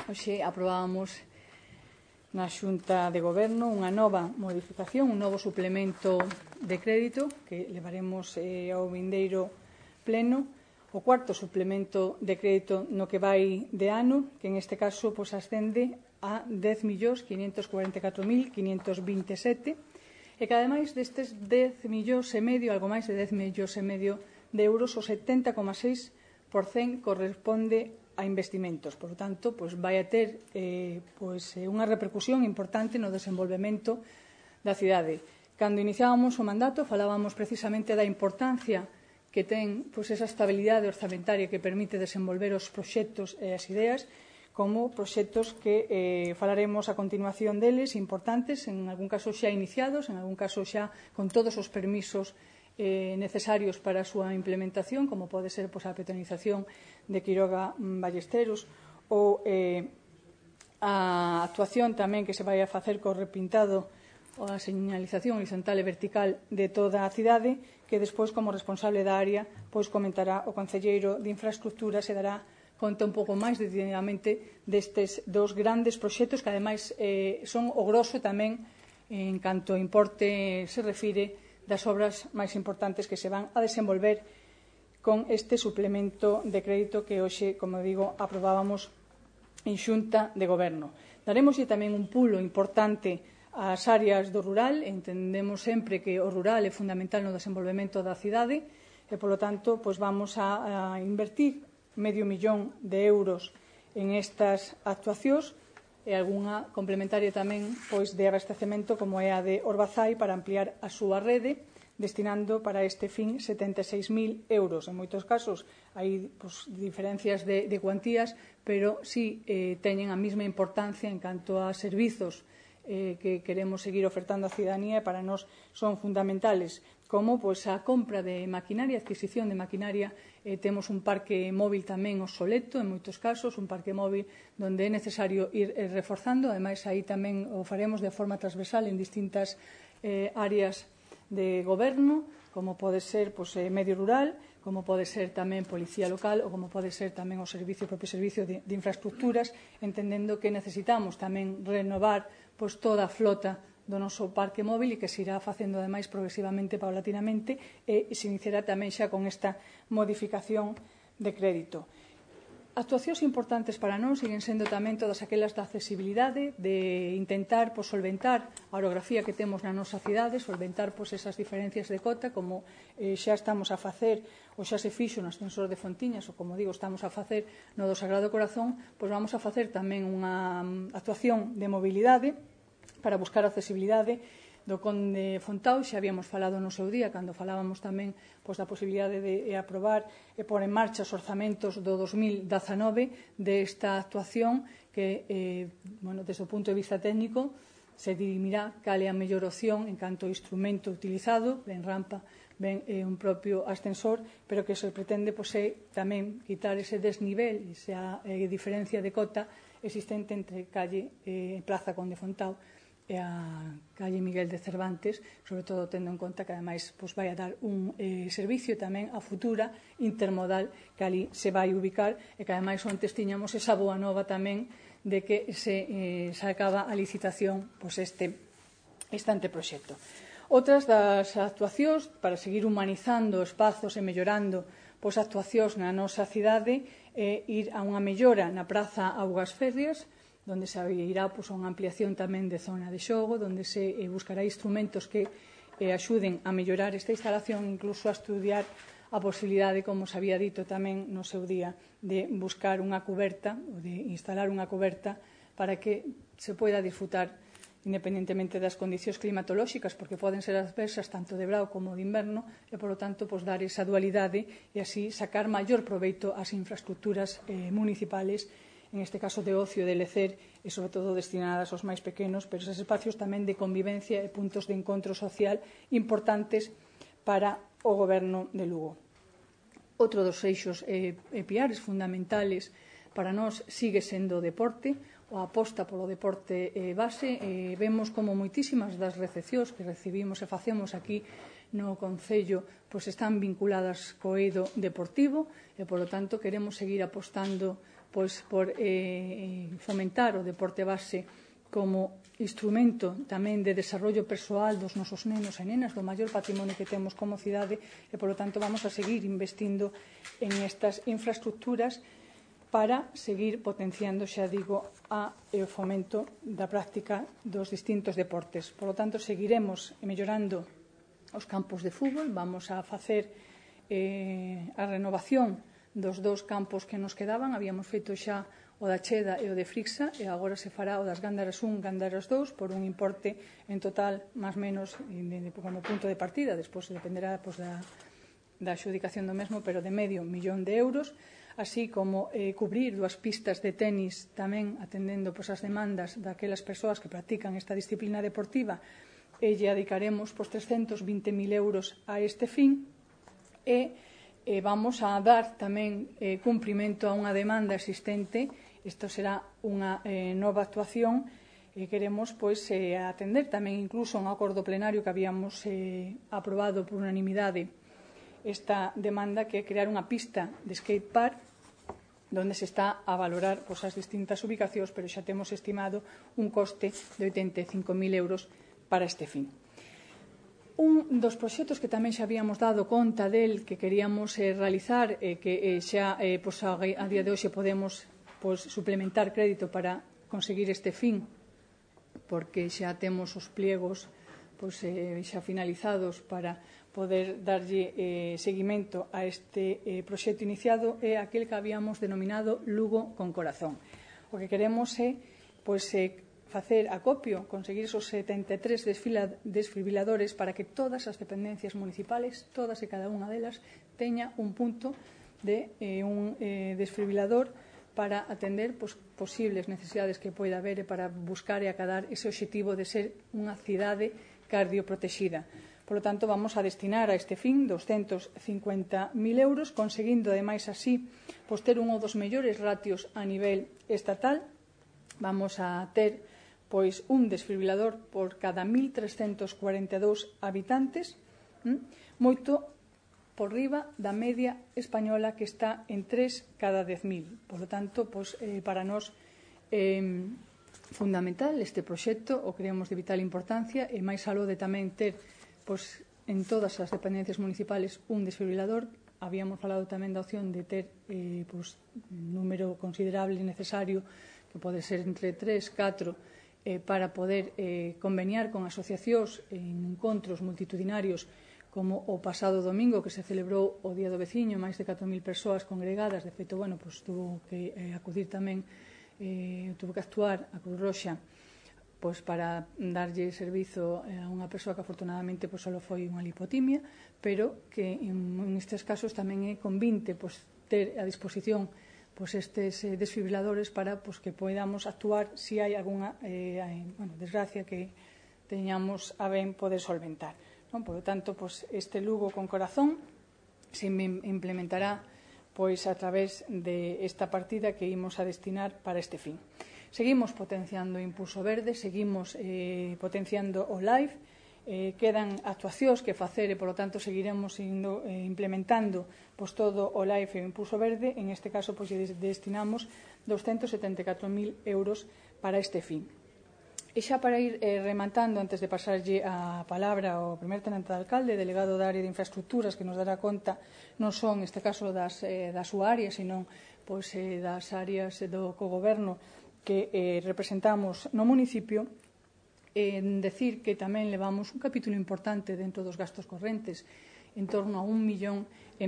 Hoxe aprobábamos na Xunta de Goberno unha nova modificación, un novo suplemento de crédito que levaremos ao vindeiro pleno, o cuarto suplemento de crédito no que vai de ano, que en este caso ascende a 10.544.527 e que ademais destes 10 millóns e medio, algo máis de 10 millóns e medio de euros, o 70,6% corresponde a investimentos. Por tanto, vai a ter unha repercusión importante no desenvolvemento da cidade. Cando iniciábamos o mandato falábamos precisamente da importancia que ten esa estabilidade orzamentaria que permite desenvolver os proxectos e as ideas, como proxectos que falaremos a continuación deles, importantes, en algún caso xa iniciados, en algún caso xa con todos os permisos necesarios para a súa implementación, como pode ser a betonización de Quiroga Ballesteros ou a actuación tamén que se vai a facer co repintado ou a señalización horizontal e vertical de toda a cidade, que despois, como responsable da área, comentará o concelleiro de Infraestructuras e dará conta un pouco máis detenidamente destes dos grandes proxectos que, ademais, son o grosso tamén en canto importe se refire das obras máis importantes que se van a desenvolver con este suplemento de crédito que hoxe, como digo, aprobábamos en Xunta de Goberno. Daremoslle tamén un pulo importante ás áreas do rural. Entendemos sempre que o rural é fundamental no desenvolvemento da cidade e, polo tanto, vamos a invertir €500.000 en estas actuacións e algunha complementaria tamén de abastecemento, como é a de Orbazai, para ampliar a súa rede, destinando para este fin €76.000. En moitos casos hai diferencias de cuantías, pero si teñen a mesma importancia en canto a servizos que queremos seguir ofertando á cidadanía e para nós son fundamentales, como a compra de maquinaria, a adquisición de maquinaria. Temos un parque móvil tamén obsoleto, en moitos casos, un parque móvil onde é necesario ir reforzando. Ademais, aí tamén o faremos de forma transversal en distintas áreas de goberno, como pode ser medio rural, como pode ser tamén policía local ou como pode ser tamén o propio servicio de infraestructuras, entendendo que necesitamos tamén renovar toda a flota do noso parque móvil e que se irá facendo, ademais, progresivamente, paulatinamente, e se iniciará tamén xa con esta modificación de crédito. Actuacións importantes para nós siguen sendo tamén todas aquelas da accesibilidade, de intentar solventar a orografía que temos na nosa cidade, solventar esas diferencias de cota, como xa estamos a facer ou xa se fixo no ascensor de Fontiñas, ou, como digo, estamos a facer no do Sagrado Corazón. Vamos a facer tamén unha actuación de mobilidade para buscar a accesibilidade do Conde Fontao. Xa habíamos falado no seu día, cando falábamos tamén da posibilidade de aprobar e pôr en marcha os orzamentos do 2019 desta actuación que, desde o punto de vista técnico, se dirimirá cal é a mellor opción en canto ao instrumento utilizado, ben rampa, ben un propio ascensor, pero que se pretende tamén quitar ese desnivel, esa diferencia de cota existente entre calle Praza Conde Fontao e a calle Miguel de Cervantes, sobre todo tendo en conta que, ademais, vai a dar un servicio tamén a futura intermodal que ali se vai ubicar e que, ademais, ontes tiñamos esa boa nova tamén de que se sacaba a licitación este anteproxecto. Outras das actuacións para seguir humanizando espazos e mellorando actuacións na nosa cidade é ir a unha mellora na Praza Augas Férreas, onde se irá unha ampliación tamén de zona de xogo, onde se buscará instrumentos que axuden a mellorar esta instalación, incluso a estudiar a posibilidade, como se había dito tamén no seu día, de buscar unha cuberta, ou de instalar unha cuberta para que se poida disfrutar independentemente das condicións climatolóxicas, porque poden ser adversas tanto de verao como de inverno, e, polo tanto, dar esa dualidade e así sacar maior proveito ás infraestructuras municipales, en este caso de ocio, de lecer, e sobre todo destinadas aos máis pequenos, pero esos espacios tamén de convivencia e puntos de encontro social importantes para o Goberno de Lugo. Outro dos eixos e piares fundamentales para nós sigue sendo o deporte, ou a aposta polo deporte base. Vemos como moitísimas das recepcións que recibimos e facemos aquí no Concello están vinculadas co eido deportivo e, polo tanto, queremos seguir apostando pois, por fomentar o deporte base como instrumento tamén de desarrollo persoal dos nosos nenos e nenas, do maior patrimonio que temos como cidade, e, polo tanto, vamos a seguir investindo en estas infraestructuras para seguir potenciando, xa digo, o fomento da práctica dos distintos deportes. Por lo tanto, seguiremos mellorando os campos de fútbol, vamos a facer a renovación dos 2 campos que nos quedaban. Habíamos feito xa o da Cheda e o de Frixa, e agora se fará o das Gándaras 1, Gándaras 2, por un importe en total, máis menos, como punto de partida, despois dependerá da adxudicación do mesmo, pero de medio millón de euros, así como cubrir 2 pistas de tenis, tamén atendendo as demandas daquelas persoas que practican esta disciplina deportiva, e lle dedicaremos 320.000 euros a este fin, e vamos a dar tamén cumprimento a unha demanda existente. Isto será unha nova actuación e queremos atender tamén incluso un acordo plenario que habíamos aprobado por unanimidade esta demanda, que é crear unha pista de skatepark donde se está a valorar as distintas ubicacións, pero xa temos estimado un coste de 85.000 euros para este fin. Un dos proxectos que tamén xa habíamos dado conta del, que queríamos realizar, que xa a día de hoxe podemos suplementar crédito para conseguir este fin, porque xa temos os pliegos xa finalizados para poder darlle seguimento a este proxecto iniciado, é aquel que habíamos denominado Lugo con Corazón. O que queremos é facer acopio, conseguir esos 73 desfibriladores para que todas as dependencias municipales, todas e cada unha delas, teña un punto de un desfibrilador para atender posibles necesidades que poida haber e para buscar e acadar ese obxectivo de ser unha cidade cardioprotexida. Por lo tanto, vamos a destinar a este fin 250.000 euros, conseguindo, ademais, así, ter un dos mellores ratios a nivel estatal. Vamos a ter un desfibrilador por cada 1.342 habitantes, moito por riba da media española, que está en 3 cada 10.000. Por lo tanto, para nós fundamental este proxecto, o creemos de vital importancia, e máis aló de tamén ter en todas as dependencias municipales un desfibrilador. Habíamos falado tamén da opción de ter número considerable necesario, que pode ser entre 3, 4, para poder conveniar con asociacións en encontros multitudinarios, como o pasado domingo, que se celebrou o Día do Veciño, máis de 4.000 persoas congregadas. De feito, tuvo que acudir tamén, tuvo que actuar a Cruz Roxa para darlle servizo a unha persoa que afortunadamente só foi unha lipotimia, pero que en estes casos tamén é convinte ter a disposición estes desfibriladores para que podamos actuar se hai algunha desgracia que teñamos a ben poder solventar. Por lo tanto, este Lugo con Corazón se implementará a través desta partida que imos a destinar para este fin. Seguimos potenciando o Impulso Verde, seguimos potenciando o LIFE, quedan actuacións que facer e, polo tanto, seguiremos implementando todo o LIFE e o Impulso Verde. En este caso, destinamos 274.000 euros para este fin. E xa para ir rematando, antes de pasarlle a palabra ao primer tenente de alcalde, delegado da área de infraestructuras, que nos dará conta non son, neste caso, da súa área, senón das áreas do cogoberno que representamos no municipio, decir que tamén levamos un capítulo importante dentro dos gastos correntes, en torno a 1,5 millón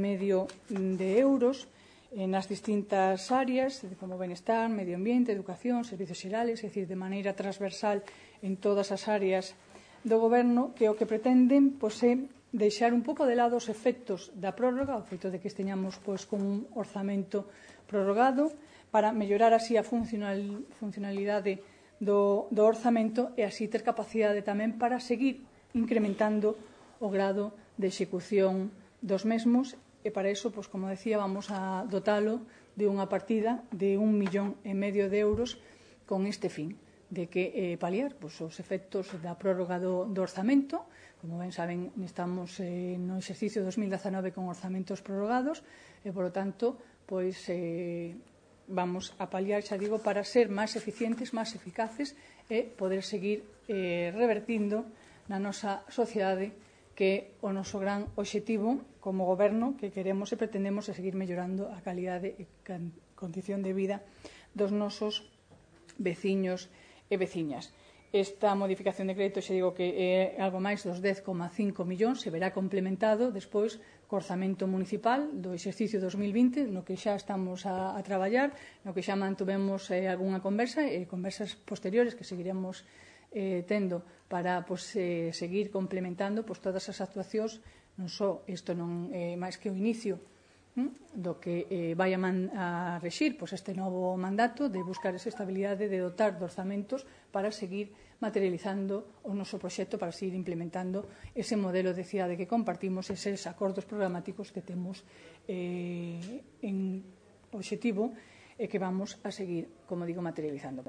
de euros, nas distintas áreas, como benestar, medio ambiente, educación, servicios xerales, é dicir, de maneira transversal en todas as áreas do goberno, que o que pretenden é deixar un pouco de lado os efectos da prórroga, o feito de que esteñamos con un orzamento prorrogado, para mellorar así a funcionalidade do orzamento e así ter capacidade tamén para seguir incrementando o grado de execución dos mesmos. E para iso, como decía, vamos a dotalo de unha partida de 1,5 millón de euros con este fin, de que paliar os efectos da prórroga do orzamento. Como ben saben, estamos no exercicio 2019 con orzamentos prorrogados e, polo tanto, vamos a paliar, xa digo, para ser máis eficientes, máis eficaces e poder seguir revertindo na nosa sociedade, que é o noso gran obxectivo como goberno, que queremos e pretendemos seguir mellorando a calidade e condición de vida dos nosos veciños e veciñas. Esta modificación de crédito, xa digo que é algo máis dos 10,5 millóns, se verá complementado despois co orzamento municipal do exercicio 2020, no que xa estamos a traballar, no que xa mantuvemos algunha conversa e conversas posteriores que seguiremos tendo para seguir complementando todas as actuacións. Non só isto non é máis que o inicio do que vai a rexir este novo mandato de buscar esa estabilidade, de dotar de orzamentos para seguir materializando o noso proxecto, para seguir implementando ese modelo de cidade que compartimos, eses acordos programáticos que temos en obxectivo e que vamos a seguir, como digo, materializando.